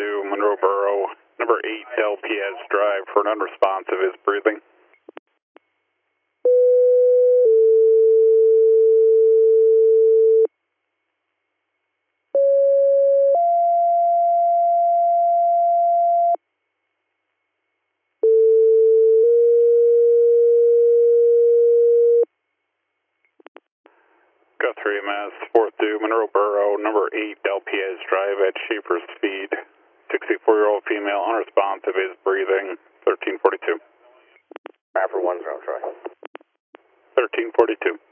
4-2, Monroe Borough, number 8, Del Piaz Drive, for an unresponsive is breathing. Guthrie, Mass. 4-2, Monroe Borough, number 8, Del Piaz Drive at Schaefer's Feed. 64-year-old female, unresponsive, is breathing. 1342. After 1-0, Troy. 1342.